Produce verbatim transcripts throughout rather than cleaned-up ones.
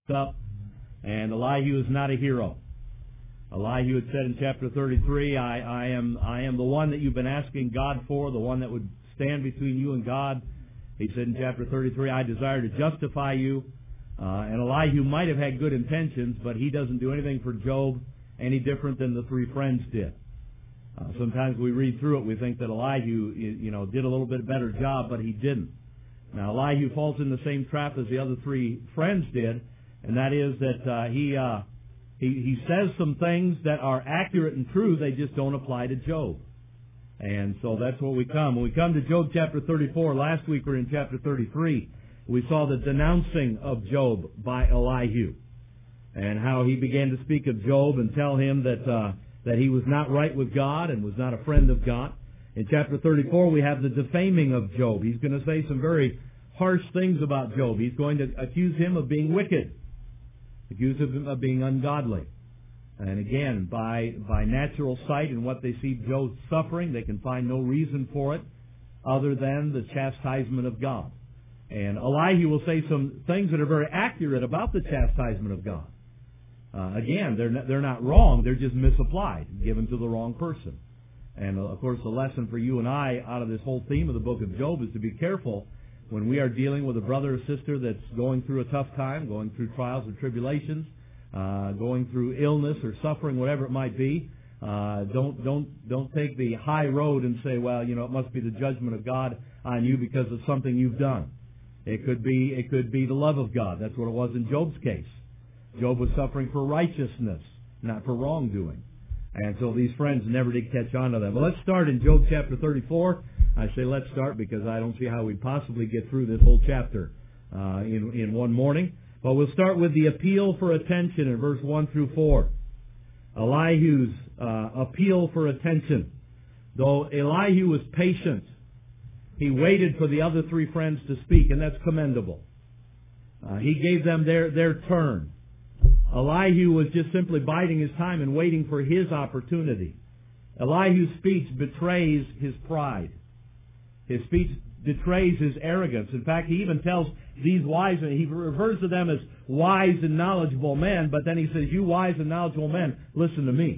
up, and Elihu is not a hero. Elihu had said in chapter thirty-three, I, I am I am the one that you've been asking God for, the one that would stand between you and God. He said in chapter thirty-three, I desire to justify you. Uh, and Elihu might have had good intentions, but he doesn't do anything for Job any different than the three friends did. Uh, sometimes we read through it, we think that Elihu, you know, did a little bit better job, but he didn't. Now, Elihu falls in the same trap as the other three friends did, and that is that uh, he, uh, he he says some things that are accurate and true, they just don't apply to Job. And so that's where we come. When we come to Job chapter thirty-four, last week we were in chapter thirty-three, we saw the denouncing of Job by Elihu, and how he began to speak of Job and tell him that uh, that he was not right with God and was not a friend of God. In chapter thirty-four, we have the defaming of Job. He's going to say some very harsh things about Job. He's going to accuse him of being wicked, accuse him of being ungodly. And again, by by natural sight and what they see Job suffering, they can find no reason for it other than the chastisement of God. And Elihu will say some things that are very accurate about the chastisement of God. Uh, again, they're not, they're not wrong, they're just misapplied, given to the wrong person. And, of course, the lesson for you and I out of this whole theme of the book of Job is to be careful when we are dealing with a brother or sister that's going through a tough time, going through trials or tribulations, uh, going through illness or suffering, whatever it might be. Uh, don't don't don't take the high road and say, well, you know, it must be the judgment of God on you because of something you've done. It could be it could be the love of God. That's what it was in Job's case. Job was suffering for righteousness, not for wrongdoing. And so these friends never did catch on to that. But let's start in Job chapter thirty-four. I say let's start because I don't see how we'd possibly get through this whole chapter uh, in, in one morning. But we'll start with the appeal for attention in verse one through four. Elihu's uh, appeal for attention. Though Elihu was patient, he waited for the other three friends to speak, and that's commendable. Uh, he gave them their, their turn. Elihu was just simply biding his time and waiting for his opportunity. Elihu's speech betrays his pride. His speech betrays his arrogance. In fact, he even tells these wise men, he refers to them as wise and knowledgeable men, but then he says, you wise and knowledgeable men, listen to me,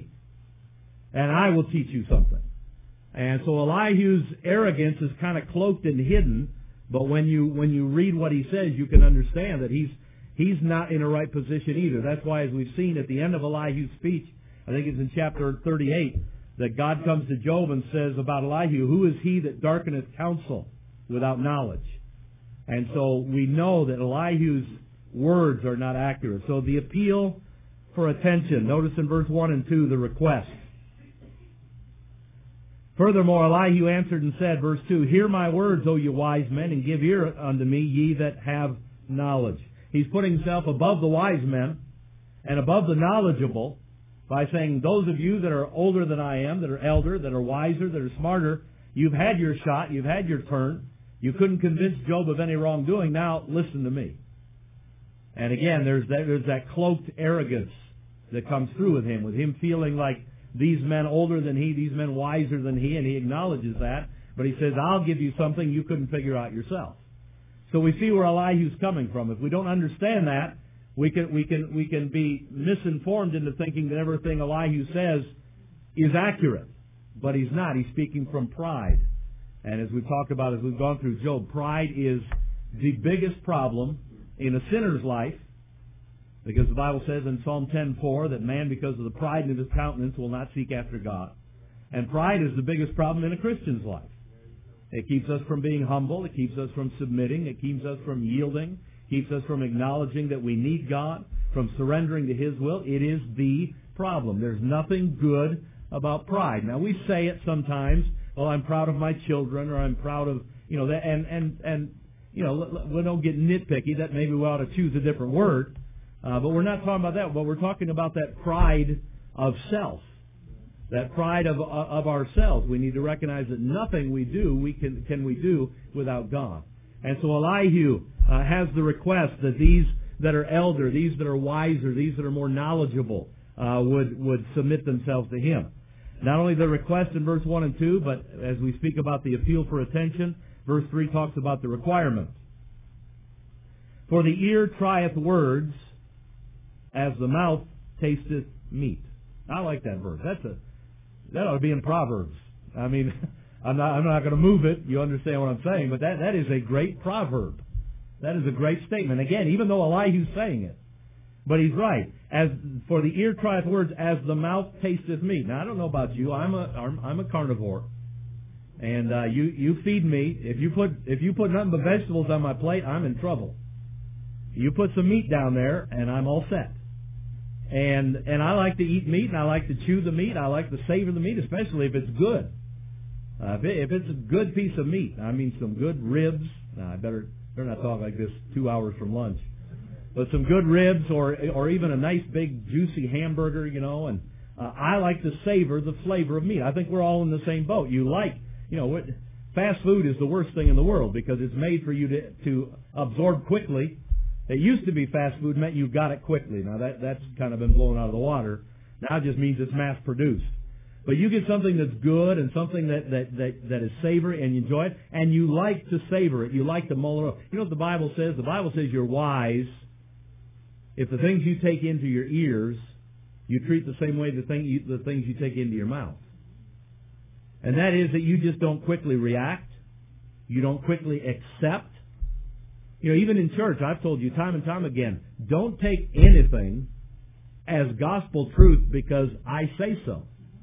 and I will teach you something. And so Elihu's arrogance is kind of cloaked and hidden, but when you when you read what he says, you can understand that he's he's not in a right position either. That's why, as we've seen at the end of Elihu's speech, I think it's in chapter thirty-eight, that God comes to Job and says about Elihu, who is he that darkeneth counsel without knowledge? And so we know that Elihu's words are not accurate. So the appeal for attention. Notice in verse one and two the request. Furthermore, Elihu answered and said, verse two, hear my words, O you wise men, and give ear unto me, ye that have knowledge. He's putting himself above the wise men and above the knowledgeable by saying, those of you that are older than I am, that are elder, that are wiser, that are smarter, you've had your shot, you've had your turn. You couldn't convince Job of any wrongdoing. Now listen to me. And again, there's that, there's that cloaked arrogance that comes through with him, with him feeling like these men older than he, these men wiser than he, and he acknowledges that. But he says, I'll give you something you couldn't figure out yourself. So we see where Elihu's coming from. If we don't understand that, we can we can we can be misinformed into thinking that everything Elihu says is accurate. But he's not. He's speaking from pride. And as we've talked about, as we've gone through Job, pride is the biggest problem in a sinner's life, because the Bible says in Psalm ten four that man, because of the pride in his countenance, will not seek after God. And pride is the biggest problem in a Christian's life. It keeps us from being humble. It keeps us from submitting. It keeps us from yielding. It keeps us from acknowledging that we need God, from surrendering to His will. It is the problem. There's nothing good about pride. Now, we say it sometimes, well, I'm proud of my children, or I'm proud of, you know, that, and, and, and, you know, we don't get nitpicky. That maybe we ought to choose a different word. Uh, but we're not talking about that. But we're talking about that pride of self. That pride of of ourselves. We need to recognize that nothing we do we can can we do without God. And so Elihu uh, has the request that these that are elder, these that are wiser, these that are more knowledgeable uh, would would submit themselves to him. Not only the request in verse one and two, but as we speak about the appeal for attention, verse three talks about the requirement. For the ear trieth words, as the mouth tasteth meat. I like that verse. That's a that ought to be in Proverbs. I mean, I'm not I'm not going to move it. You understand what I'm saying? But that that is a great proverb. That is a great statement. Again, even though Elihu's saying it, but he's right. As for the ear trieth words, as the mouth tasteth meat. Now I don't know about you. I'm a I'm, I'm a carnivore, and uh, you you feed me. If you put if you put nothing but vegetables on my plate, I'm in trouble. You put some meat down there, and I'm all set. And and I like to eat meat, and I like to chew the meat. I like to savor the meat, especially if it's good. Uh, if, it, if it's a good piece of meat, I mean some good ribs. Now, I better better not talk like this two hours from lunch. But some good ribs, or or even a nice big juicy hamburger, you know. And uh, I like to savor the flavor of meat. I think we're all in the same boat. You like, you know, what, fast food is the worst thing in the world because it's made for you to to absorb quickly. It used to be fast food meant you got it quickly. Now that that's kind of been blown out of the water. Now it just means it's mass produced. But you get something that's good and something that, that, that, that is savory and you enjoy it, and you like to savor it. You like to mull it over. You know what the Bible says? The Bible says you're wise if the things you take into your ears, you treat the same way the, thing you, the things you take into your mouth. And that is that you just don't quickly react. You don't quickly accept. You know, even in church, I've told you time and time again, don't take anything as gospel truth because I say so.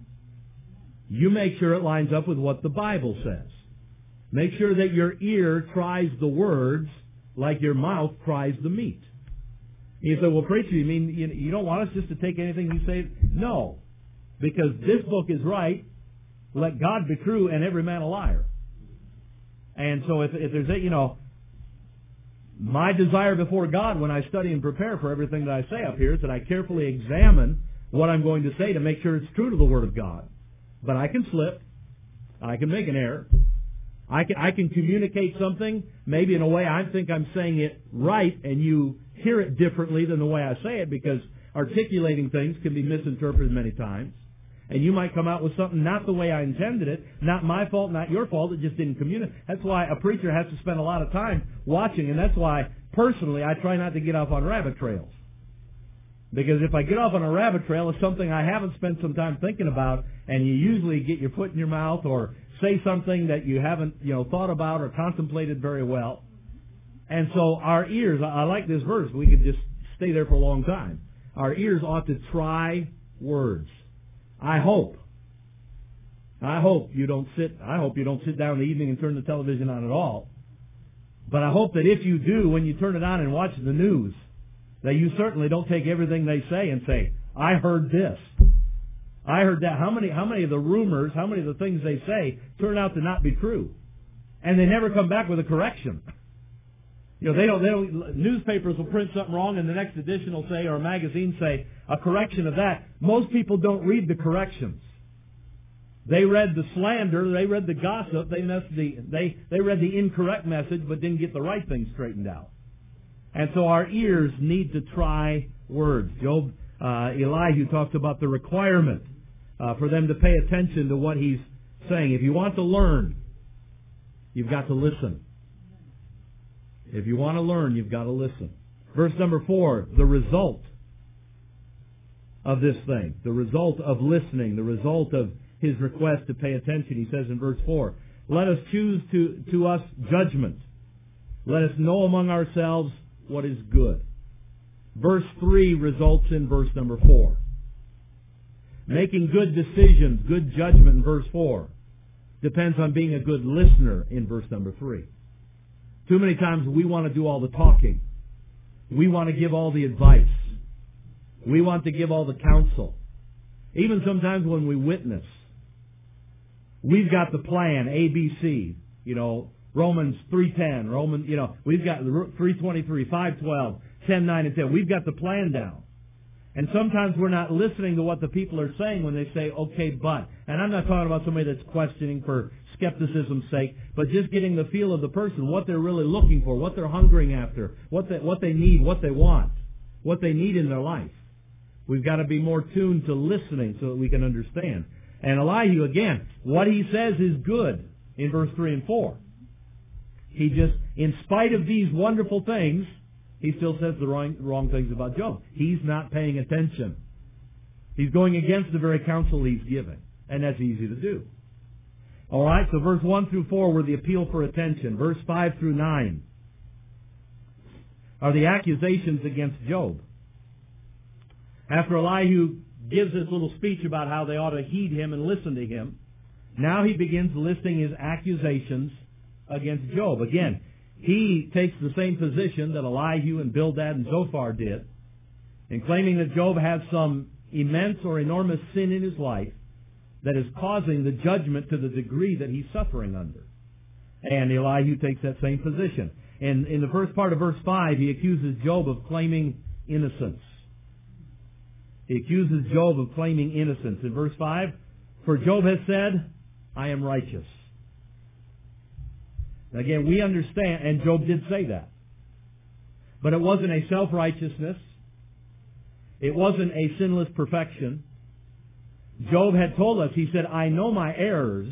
You make sure it lines up with what the Bible says. Make sure that your ear tries the words like your mouth tries the meat. You say, well, preacher, you mean you don't want us just to take anything you say? No, because this book is right. Let God be true and every man a liar. And so if, if there's a, you know, my desire before God when I study and prepare for everything that I say up here is that I carefully examine what I'm going to say to make sure it's true to the Word of God. But I can slip. I can make an error. I can, I can communicate something maybe in a way I think I'm saying it right and you hear it differently than the way I say it because articulating things can be misinterpreted many times. And you might come out with something not the way I intended it, not my fault, not your fault, it just didn't communicate. That's why a preacher has to spend a lot of time watching, and that's why, personally, I try not to get off on rabbit trails. Because if I get off on a rabbit trail, it's something I haven't spent some time thinking about, and you usually get your foot in your mouth or say something that you haven't, you know, thought about or contemplated very well. And so our ears, I like this verse, we could just stay there for a long time. Our ears ought to try words. I hope. I hope you don't sit, I hope you don't sit down in the evening and turn the television on at all. But I hope that if you do, when you turn it on and watch the news, that you certainly don't take everything they say and say, I heard this. I heard that. How many, how many of the rumors, how many of the things they say turn out to not be true? And they never come back with a correction. You know, they don't, they don't, newspapers will print something wrong and the next edition will say, or a magazine say, a correction of that. Most people don't read the corrections. They read the slander, they read the gossip, they messed the, they, they read the incorrect message but didn't get the right thing straightened out. And so our ears need to try words. Job, uh, Elihu talks about the requirement uh, for them to pay attention to what he's saying. If you want to learn, you've got to listen. If you want to learn, you've got to listen. Verse number four, the result of this thing, the result of listening, the result of his request to pay attention. He says in verse four, let us choose to, to us judgment. Let us know among ourselves what is good. Verse three results in verse number four. Making good decisions, good judgment in verse four depends on being a good listener in verse number three. Too many times we want to do all the talking. We want to give all the advice. We want to give all the counsel. Even sometimes when we witness, we've got the plan, A, B, C, you know, Romans three ten, Romans, you know, we've got three twenty-three, five twelve, ten nine, and ten. We've got the plan down. And sometimes we're not listening to what the people are saying when they say, okay, but. And I'm not talking about somebody that's questioning for skepticism's sake, but just getting the feel of the person, what they're really looking for, what they're hungering after, what they, what they need, what they want, what they need in their life. We've got to be more tuned to listening so that we can understand. And Elihu, again, what he says is good in verse three and four. He just, in spite of these wonderful things, he still says the wrong, wrong things about Job. He's not paying attention. He's going against the very counsel he's giving. And that's easy to do. All right, so verse one through four were the appeal for attention. Verse five through nine are the accusations against Job. After Elihu gives this little speech about how they ought to heed him and listen to him, now he begins listing his accusations against Job. Again, he takes the same position that Elihu and Bildad and Zophar did in claiming that Job has some immense or enormous sin in his life that is causing the judgment to the degree that he's suffering under. And Elihu takes that same position. And in the first part of verse five, he accuses Job of claiming innocence. He accuses Job of claiming innocence. In verse five, for Job has said, I am righteous. Again, we understand, and Job did say that. But it wasn't a self-righteousness. It wasn't a sinless perfection. Job had told us, he said, I know my errors.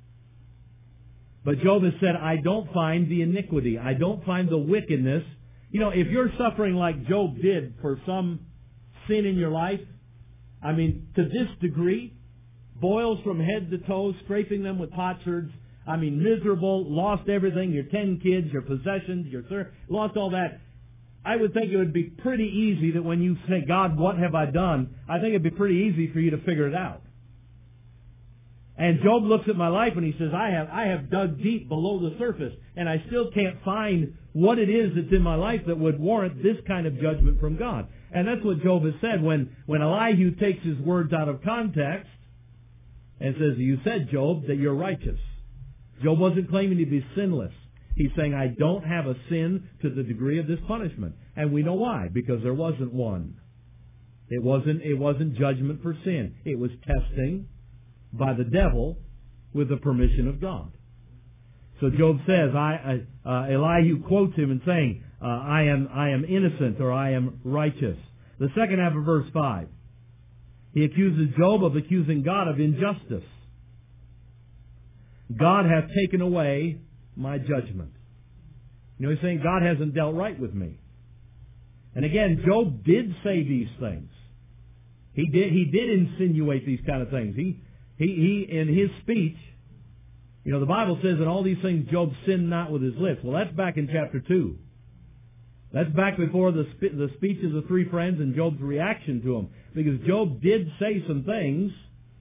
But Job has said, I don't find the iniquity. I don't find the wickedness. You know, if you're suffering like Job did for some sin in your life, I mean, to this degree, boils from head to toe, scraping them with potsherds, I mean, miserable, lost everything, your ten kids, your possessions, your thir- lost all that. I would think it would be pretty easy that when you say, God, what have I done? I think it would be pretty easy for you to figure it out. And Job looks at my life and he says, I have, I have dug deep below the surface, and I still can't find what it is that's in my life that would warrant this kind of judgment from God. And that's what Job has said when, when Elihu takes his words out of context and says, you said, Job, that you're righteous. Job wasn't claiming to be sinless. He's saying, I don't have a sin to the degree of this punishment. And we know why. Because there wasn't one. It wasn't, it wasn't judgment for sin. It was testing by the devil with the permission of God. So Job says, I, uh, uh, Elihu quotes him and saying, uh, I am, I am innocent, or I am righteous. The second half of verse five, he accuses Job of accusing God of injustice. God hath taken away my judgment. You know, he's saying God hasn't dealt right with me. And again, Job did say these things. He did, he did insinuate these kind of things. He, he, he, in his speech, you know, the Bible says in all these things Job sinned not with his lips. Well, that's back in chapter two. That's back before the, spe- the speech of the three friends and Job's reaction to them. Because Job did say some things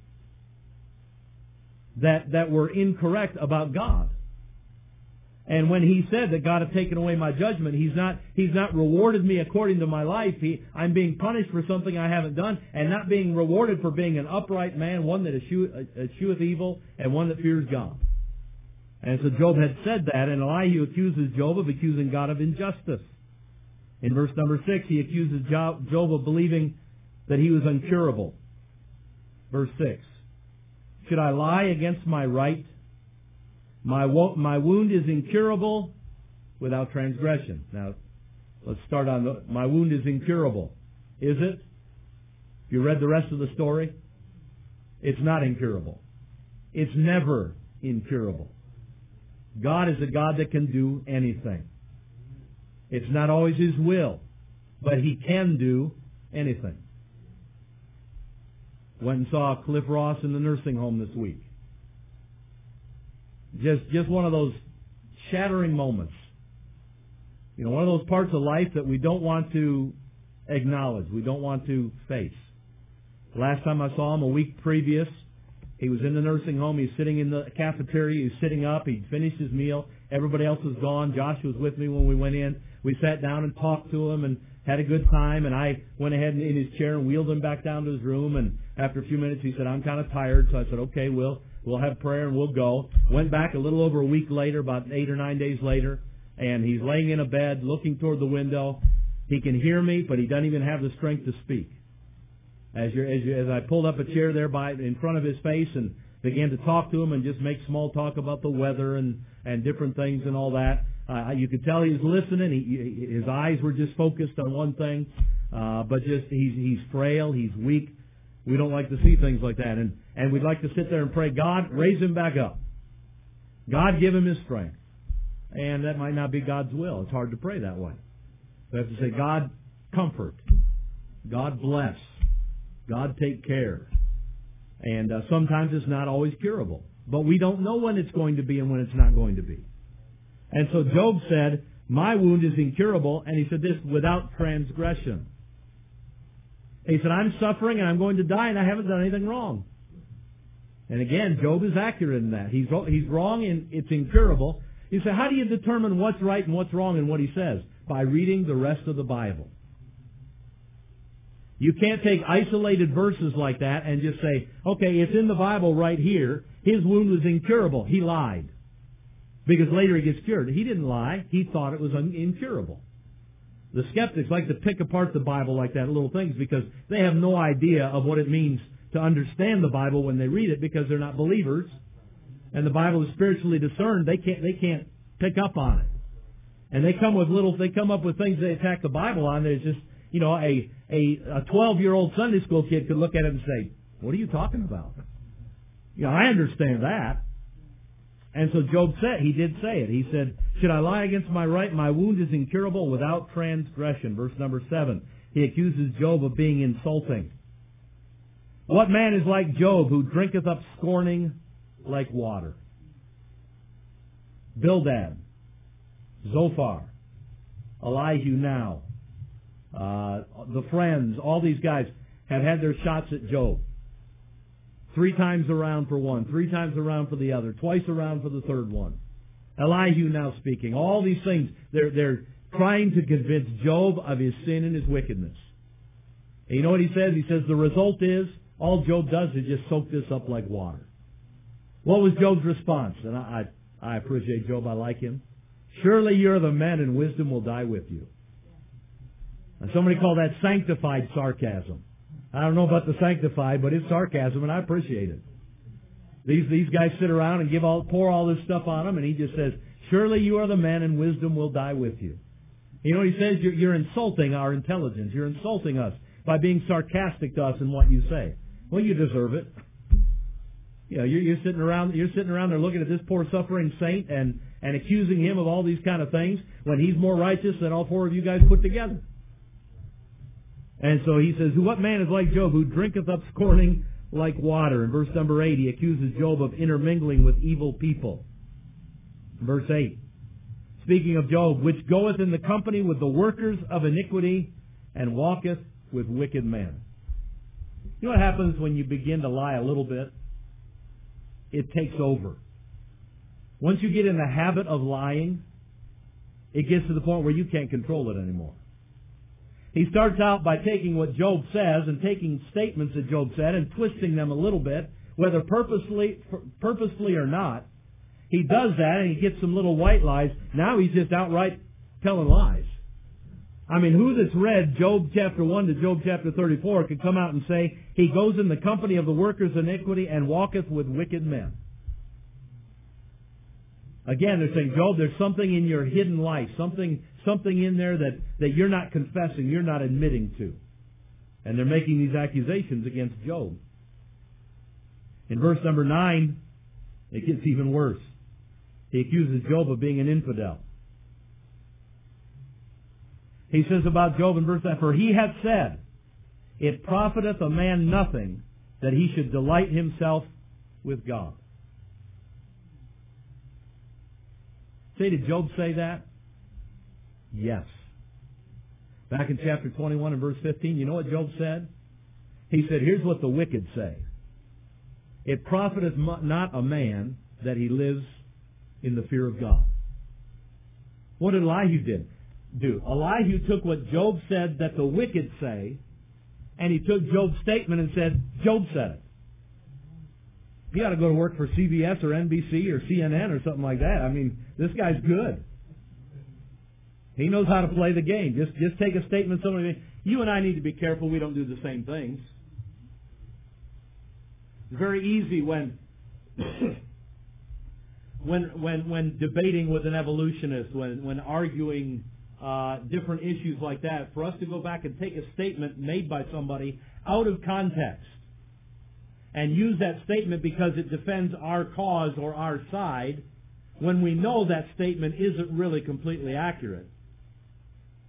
that, that were incorrect about God. And when he said that God had taken away my judgment, he's not, he's not rewarded me according to my life. He, I'm being punished for something I haven't done, and not being rewarded for being an upright man, one that eschew, escheweth evil, and one that fears God. And so Job had said that, and Elihu accuses Job of accusing God of injustice. In verse number six, he accuses Job of believing that he was incurable. Verse six, should I lie against my right? My, wo- my wound is incurable without transgression. Now, let's start on the, my wound is incurable. Is it? You read the rest of the story? It's not incurable. It's never incurable. God is a God that can do anything. It's not always His will, but He can do anything. Went and saw Cliff Ross in the nursing home this week. Just, just one of those shattering moments. You know, one of those parts of life that we don't want to acknowledge, we don't want to face. Last time I saw him, a week previous, he was in the nursing home. He's sitting in the cafeteria. He's sitting up. He'd finished his meal. Everybody else was gone. Josh was with me when we went in. We sat down and talked to him and had a good time. And I went ahead in his chair and wheeled him back down to his room. And after a few minutes, he said, I'm kind of tired. So I said, okay, we'll, we'll have prayer and we'll go. Went back a little over a week later, about eight or nine days later. And he's laying in a bed looking toward the window. He can hear me, but he doesn't even have the strength to speak. As, you're, as, you, as I pulled up a chair there by in front of his face and began to talk to him and just make small talk about the weather and, and different things and all that, uh, you could tell he was listening. He, his eyes were just focused on one thing, uh, but just he's, he's frail, he's weak. We don't like to see things like that, and, and we'd like to sit there and pray, God, raise him back up. God, give him his strength. And that might not be God's will. It's hard to pray that way. We have to say, God comfort, God bless, God take care. And uh, sometimes it's not always curable. But we don't know when it's going to be and when it's not going to be. And so Job said, my wound is incurable, and he said this, without transgression. He said, I'm suffering and I'm going to die and I haven't done anything wrong. And again, Job is accurate in that. He's, he's wrong and it's incurable. You say, how do you determine what's right and what's wrong in what he says? By reading the rest of the Bible. You can't take isolated verses like that and just say, okay, it's in the Bible right here. His wound was incurable. He lied. Because later he gets cured. He didn't lie. He thought it was incurable. The skeptics like to pick apart the Bible like that, little things, because they have no idea of what it means to understand the Bible when they read it, because they're not believers. And the Bible is spiritually discerned. They can't, they can't pick up on it. And they come with little, they come up with things they attack the Bible on. There's just, you know, a, a, a twelve-year-old Sunday school kid could look at it and say, what are you talking about? You know, I understand that. And so Job said, he did say it. He said, should I lie against my right? My wound is incurable without transgression. Verse number seven. He accuses Job of being insulting. What man is like Job, who drinketh up scorning like water? Bildad, Zophar, Elihu now, uh, the friends, all these guys have had their shots at Job. Three times around for one, three times around for the other, twice around for the third one. Elihu now speaking. All these things, they're, they're trying to convince Job of his sin and his wickedness. And you know what he says? He says the result is, all Job does is just soak this up like water. What was Job's response? And I, I, I appreciate Job. I like him. Surely you're the men, and wisdom will die with you. And somebody called that sanctified sarcasm. I don't know about the sanctified, but it's sarcasm, and I appreciate it. These these guys sit around and give all pour all this stuff on him, and he just says, surely you are the men, and wisdom will die with you. You know what he says? You're, you're insulting our intelligence. You're insulting us by being sarcastic to us in what you say. Well, you deserve it. You know, you're, you're sitting around, you're sitting around there looking at this poor suffering saint and, and accusing him of all these kind of things when he's more righteous than all four of you guys put together. And so he says, what man is like Job, who drinketh up scorning like water? In verse number eight, he accuses Job of intermingling with evil people. Verse eight, speaking of Job, which goeth in the company with the workers of iniquity and walketh with wicked men. You know what happens when you begin to lie a little bit? It takes over. Once you get in the habit of lying, it gets to the point where you can't control it anymore. He starts out by taking what Job says and taking statements that Job said and twisting them a little bit, whether purposely, purposely or not. He does that and he gets some little white lies. Now he's just outright telling lies. I mean, who that's read Job chapter one to Job chapter thirty-four could come out and say, he goes in the company of the workers of iniquity and walketh with wicked men. Again, they're saying, Job, there's something in your hidden life, something something in there that, that you're not confessing, you're not admitting to. And they're making these accusations against Job. In verse number nine, it gets even worse. He accuses Job of being an infidel. He says about Job in verse nine, for he hath said, it profiteth a man nothing that he should delight himself with God. Say, did Job say that? Yes. Back in chapter twenty-one and verse fifteen, you know what Job said? He said, here's what the wicked say. It profiteth not a man that he lives in the fear of God. What did Elihu did? do? Elihu took what Job said that the wicked say, and he took Job's statement and said, Job said it. He ought to go to work for C B S or N B C or C N N or something like that. I mean, this guy's good. He knows how to play the game. Just just take a statement. Somebody, you and I need to be careful we don't do the same things. It's very easy when when when when debating with an evolutionist, when when arguing uh, different issues like that, for us to go back and take a statement made by somebody out of context and use that statement because it defends our cause or our side, when we know that statement isn't really completely accurate.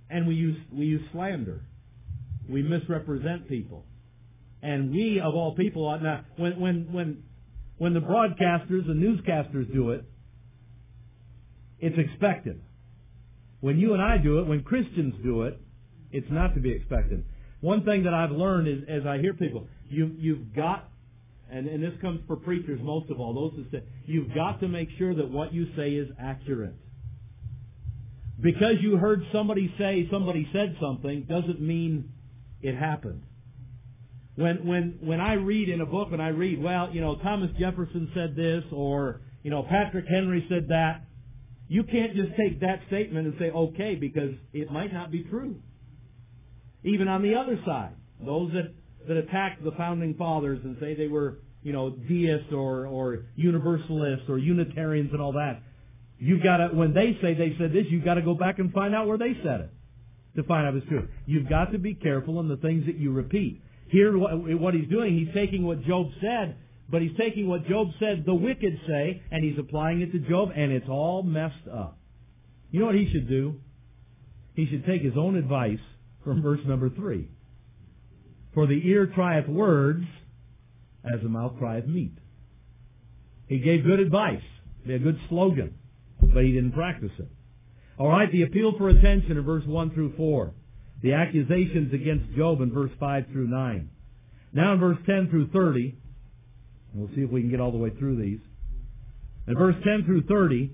And we use we use slander. We misrepresent people. And we, of all people, ought not. When when when when the broadcasters and newscasters do it, it's expected. When you and I do it, when Christians do it, it's not to be expected. One thing that I've learned is, as I hear people, you you've got, and, and this comes for preachers most of all, those who say, you've got to make sure that what you say is accurate. Because you heard somebody say somebody said something doesn't mean it happened. When when when I read in a book and I read, well, you know, Thomas Jefferson said this, or, you know, Patrick Henry said that, you can't just take that statement and say, okay, because it might not be true. Even on the other side, those that, that attack the founding fathers and say they were, you know, deists or, or universalists or Unitarians and all that, you've got to, when they say they said this, you've got to go back and find out where they said it to find out if it's true. You've got to be careful in the things that you repeat. Here, what he's doing, he's taking what Job said, but he's taking what Job said the wicked say, and he's applying it to Job, and it's all messed up. You know what he should do? He should take his own advice from verse number three. For the ear trieth words, as the mouth trieth meat. He gave good advice, a good slogan, but he didn't practice it. All right, the appeal for attention in verse one through four. The accusations against Job in verse five through nine. Now in verse ten through thirty, and we'll see if we can get all the way through these. In verse ten through thirty,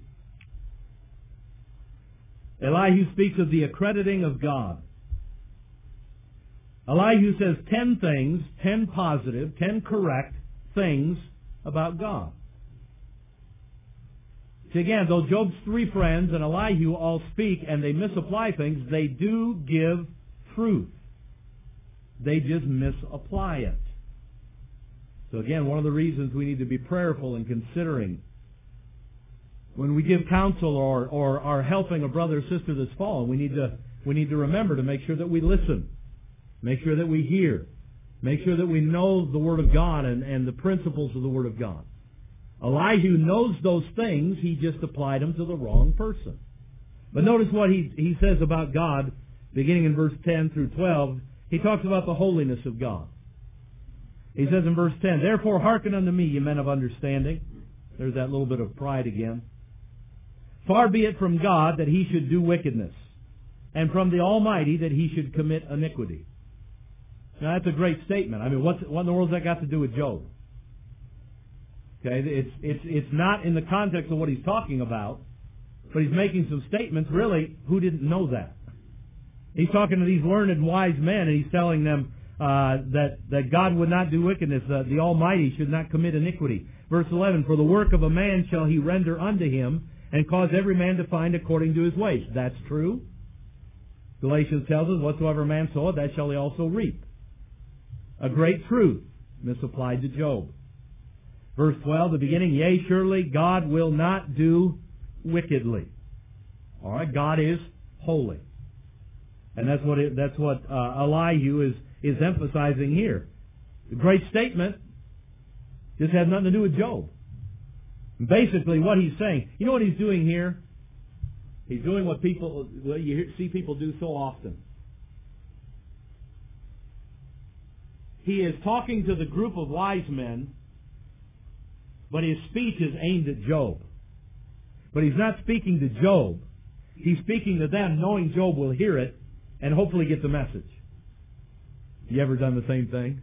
Elihu speaks of the accrediting of God. Elihu says ten things, ten positive, ten correct things about God. See, again, though Job's three friends and Elihu all speak and they misapply things, they do give truth. They just misapply it. So again, one of the reasons we need to be prayerful in considering when we give counsel or, or are helping a brother or sister that's fallen, we need to we need to remember to make sure that we listen, make sure that we hear, make sure that we know the Word of God and, and the principles of the Word of God. Elihu knows those things, he just applied them to the wrong person. But notice what he, he says about God, beginning in verse ten through twelve. He talks about the holiness of God. He says in verse ten, Therefore hearken unto me, ye men of understanding. There's that little bit of pride again. Far be it from God that he should do wickedness, and from the Almighty that he should commit iniquity. Now that's a great statement. I mean, what's, what in the world has that got to do with Job? Okay, it's it's it's not in the context of what he's talking about, but he's making some statements. Really, who didn't know that? He's talking to these learned and wise men, and he's telling them uh, that that God would not do wickedness, that the Almighty should not commit iniquity. Verse eleven: For the work of a man shall he render unto him, and cause every man to find according to his ways. That's true. Galatians tells us, Whatsoever man soweth, that shall he also reap. A great truth misapplied to Job. Verse twelve, the beginning, Yea, surely God will not do wickedly. All right, God is holy. And that's what it, that's what uh, Elihu is, is emphasizing here. A great statement. This had nothing to do with Job. Basically, what he's saying, you know what he's doing here? He's doing what people, what you see people do so often. He is talking to the group of wise men, but his speech is aimed at Job. But he's not speaking to Job. He's speaking to them, knowing Job will hear it and hopefully get the message. You ever done the same thing?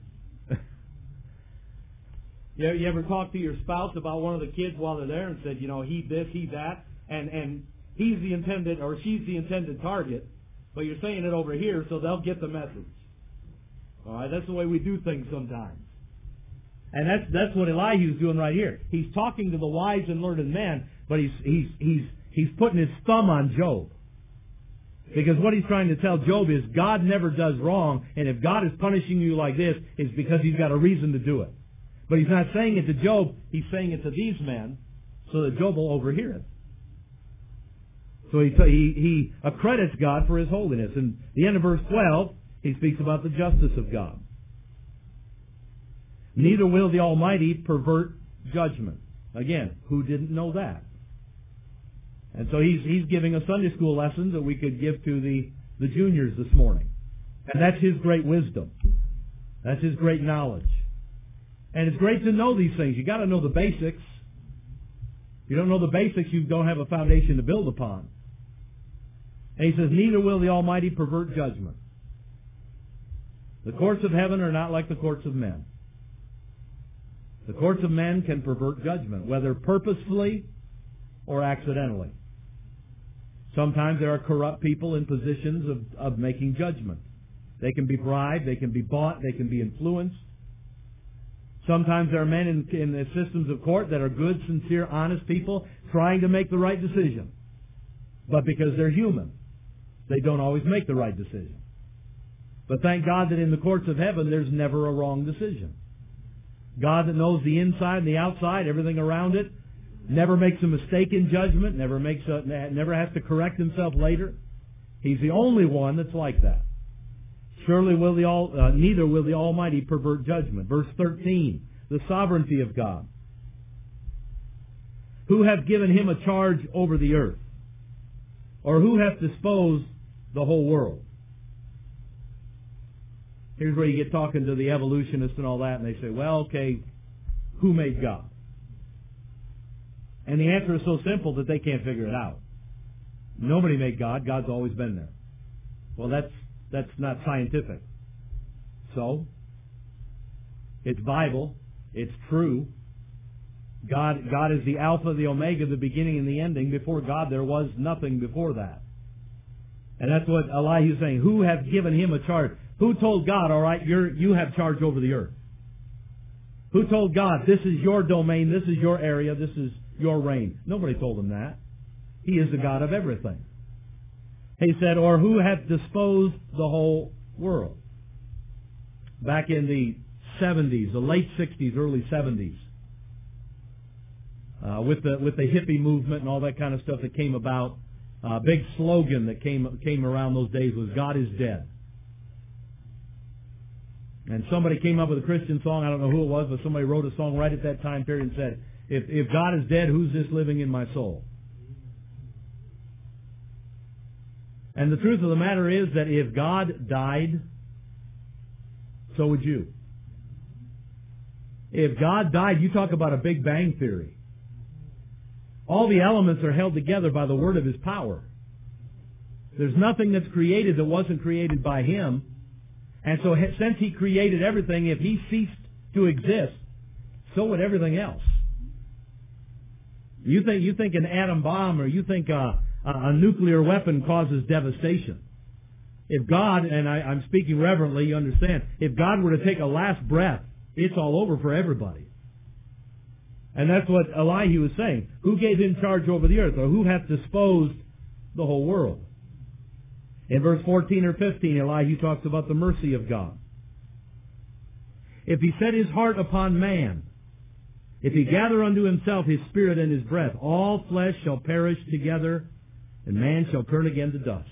you, you ever talked to your spouse about one of the kids while they're there and said, you know, he this, he that, and, and he's the intended, or she's the intended target, but you're saying it over here so they'll get the message. All right, that's the way we do things sometimes. And that's that's what Elihu's doing right here. He's talking to the wise and learned man, but he's he's he's he's putting his thumb on Job. Because what he's trying to tell Job is God never does wrong, and if God is punishing you like this, it's because he's got a reason to do it. But he's not saying it to Job, he's saying it to these men so that Job will overhear it. So he he, he accredits God for his holiness. And the end of verse twelve, he speaks about the justice of God. Neither will the Almighty pervert judgment. Again, who didn't know that? And so he's he's giving a Sunday school lesson that we could give to the the juniors this morning. And that's His great wisdom. That's His great knowledge. And it's great to know these things. You've got to know the basics. If you don't know the basics, you don't have a foundation to build upon. And He says, neither will the Almighty pervert judgment. The courts of heaven are not like the courts of men. The courts of men can pervert judgment, whether purposefully or accidentally. Sometimes there are corrupt people in positions of, of making judgment. They can be bribed, they can be bought, they can be influenced. Sometimes there are men in, in the systems of court that are good, sincere, honest people trying to make the right decision. But because they're human, they don't always make the right decision. But thank God that in the courts of heaven there's never a wrong decision. God that knows the inside and the outside, everything around it, never makes a mistake in judgment, never makes a, never has to correct Himself later. He's the only one that's like that. Surely will the all, uh, neither will the Almighty pervert judgment. Verse thirteen, the sovereignty of God. Who hath given Him a charge over the earth? Or who hath disposed the whole world? Here's where you get talking to the evolutionists and all that, and they say, well, okay, who made God? And the answer is so simple that they can't figure it out. Nobody made God. God's always been there. Well, that's that's not scientific. So, it's Bible. It's true. God, God is the Alpha, the Omega, the beginning and the ending. Before God, there was nothing before that. And that's what Elihu is saying. Who hath given Him a charge? Who told God, all right, you're, you have charge over the earth? Who told God, this is your domain, this is your area, this is your reign? Nobody told Him that. He is the God of everything. He said, or who hath disposed the whole world? Back in the seventies, the late sixties, early seventies, uh, with the with the hippie movement and all that kind of stuff that came about, a uh, big slogan that came came around those days was God is dead. And somebody came up with a Christian song, I don't know who it was, but somebody wrote a song right at that time period and said, if, if God is dead, who's this living in my soul? And the truth of the matter is that if God died, so would you. If God died, you talk about a Big Bang Theory. All the elements are held together by the word of His power. There's nothing that's created that wasn't created by Him. And so since He created everything, if He ceased to exist, so would everything else. You think you think an atom bomb or you think a, a nuclear weapon causes devastation. If God, and I, I'm speaking reverently, you understand, if God were to take a last breath, it's all over for everybody. And that's what Elihu was saying. Who gave Him charge over the earth, or who hath disposed the whole world? In verse fourteen or fifteen, Elihu talks about the mercy of God. If He set His heart upon man, if He gather unto Himself His spirit and His breath, all flesh shall perish together, and man shall turn again to dust.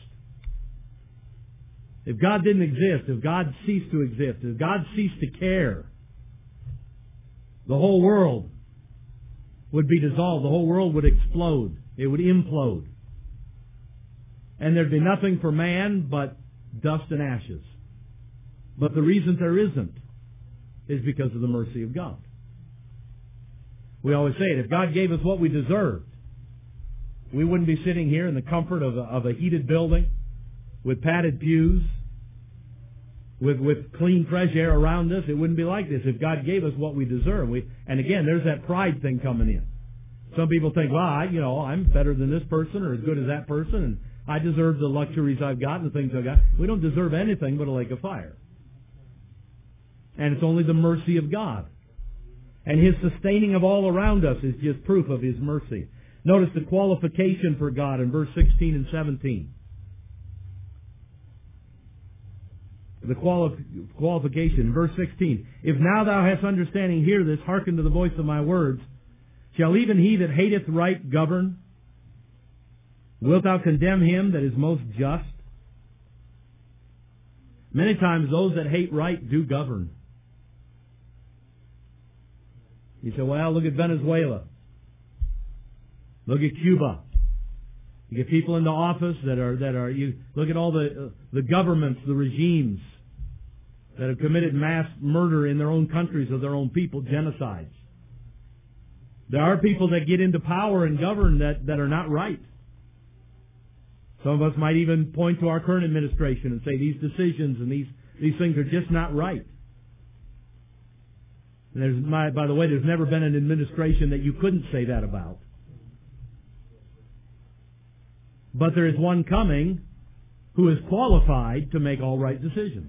If God didn't exist, if God ceased to exist, if God ceased to care, the whole world would be dissolved. The whole world would explode. It would implode. And there'd be nothing for man but dust and ashes. But the reason there isn't is because of the mercy of God. We always say it, if God gave us what we deserved, we wouldn't be sitting here in the comfort of a, of a heated building with padded pews, with, with clean, fresh air around us. It wouldn't be like this if God gave us what we deserve. We, and again, there's that pride thing coming in. Some people think, well, I, you know, I'm better than this person or as good as that person, and I deserve the luxuries I've got and the things I've got. We don't deserve anything but a lake of fire. And it's only the mercy of God. And His sustaining of all around us is just proof of His mercy. Notice the qualification for God in verse sixteen and seventeen. The quali- qualification, verse sixteen. If now thou hast understanding, hear this, hearken to the voice of my words. Shall even he that hateth right govern? Wilt thou condemn him that is most just? Many times those that hate right do govern. You say, well, look at Venezuela. Look at Cuba. You get people into office that are that are. You look at all the uh, the governments, the regimes that have committed mass murder in their own countries of their own people, genocides. There are people that get into power and govern that, that are not right. Some of us might even point to our current administration and say these decisions and these, these things are just not right. And there's, my, by the way, there's never been an administration that you couldn't say that about. But there is one coming who is qualified to make all right decisions.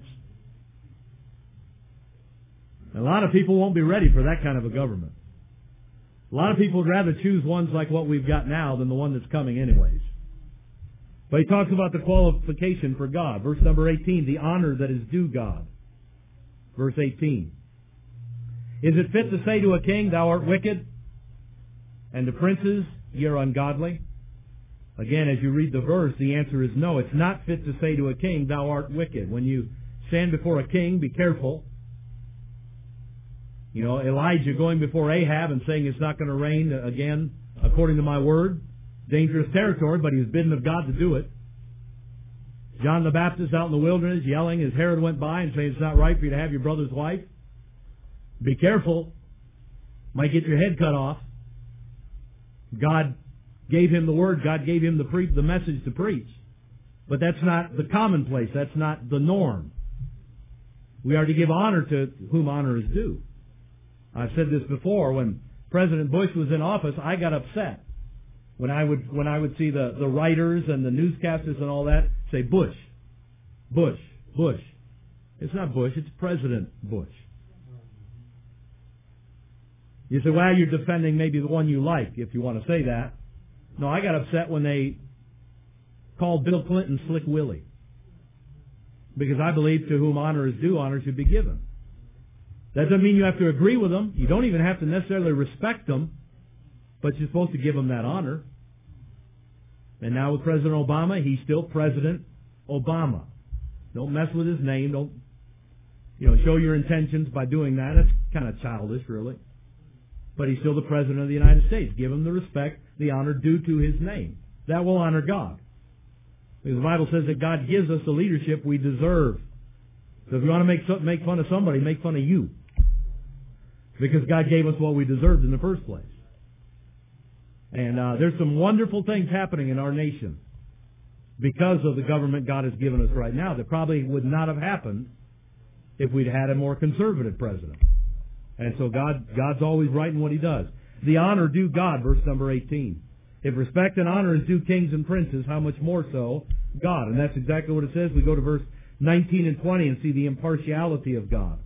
A lot of people won't be ready for that kind of a government. A lot of people would rather choose ones like what we've got now than the one that's coming anyways. But he talks about the qualification for God. Verse number eighteen, the honor that is due God. Verse eighteen. Is it fit to say to a king, thou art wicked, and to princes, ye are ungodly? Again, as you read the verse, the answer is no. It's not fit to say to a king, thou art wicked. When you stand before a king, be careful. You know, Elijah going before Ahab and saying it's not going to rain again according to my word. Dangerous territory, but he was bidden of God to do it. John the Baptist out in the wilderness yelling as Herod went by and saying it's not right for you to have your brother's wife. Be careful. Might get your head cut off. God gave him the word. God gave him the, pre- the message to preach. But that's not the commonplace. That's not the norm. We are to give honor to whom honor is due. I've said this before. When President Bush was in office, I got upset when I would when I would see the, the writers and the newscasters and all that say Bush, Bush, Bush. It's not Bush. It's President Bush. You say, well, you're defending maybe the one you like, if you want to say that. No, I got upset when they called Bill Clinton Slick Willie, because I believe to whom honor is due, honor should be given. That doesn't mean you have to agree with them. You don't even have to necessarily respect them, but you're supposed to give them that honor. And now with President Obama, he's still President Obama. Don't mess with his name. Don't, you know, show your intentions by doing that. That's kind of childish, really. But he's still the President of the United States. Give him the respect, the honor due to his name. That will honor God. Because the Bible says that God gives us the leadership we deserve. So if you want to make make fun of somebody, make fun of you. Because God gave us what we deserved in the first place. And uh, there's some wonderful things happening in our nation because of the government God has given us right now that probably would not have happened if we'd had a more conservative president. And so God, God's always right in what He does. The honor due God, verse number eighteen. If respect and honor is due kings and princes, how much more so God? And that's exactly what it says. We go to verse nineteen and twenty and see the impartiality of God.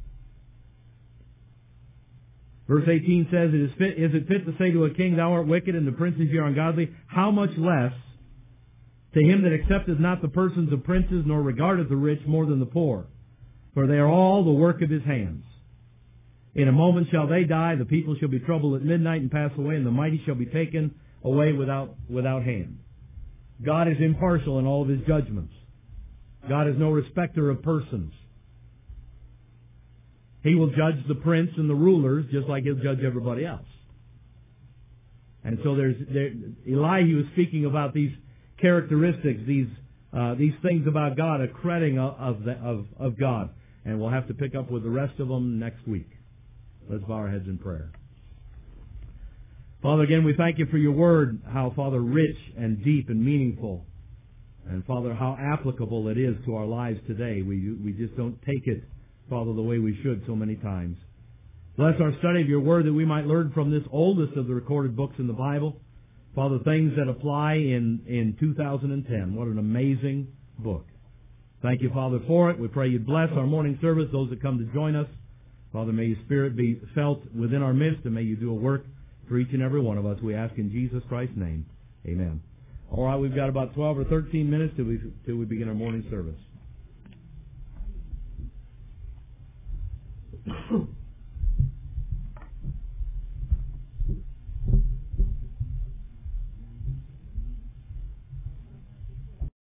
Verse eighteen says, it is, fit, is it fit to say to a king, thou art wicked, and to princes ye are ungodly? How much less to him that accepteth not the persons of princes, nor regardeth the rich more than the poor? For they are all the work of his hands. In a moment shall they die, the people shall be troubled at midnight and pass away, and the mighty shall be taken away without, without hand. God is impartial in all of His judgments. God is no respecter of persons. He will judge the prince and the rulers just like He'll judge everybody else. And so there's there, Elihu was speaking about these characteristics, these uh, these things about God, a crediting of of, the, of of God, and we'll have to pick up with the rest of them next week. Let's bow our heads in prayer. Father, again we thank You for Your word, how Father rich and deep and meaningful, and Father how applicable it is to our lives today. We we just don't take it, Father, the way we should so many times. Bless our study of Your word that we might learn from this oldest of the recorded books in the Bible, Father, things that apply in, in two thousand ten. What an amazing book. Thank You, Father, for it. We pray You'd bless our morning service, those that come to join us. Father, may Your Spirit be felt within our midst, and may You do a work for each and every one of us. We ask in Jesus Christ's name. Amen. All right, we've got about twelve or thirteen minutes till we, till we begin our morning service.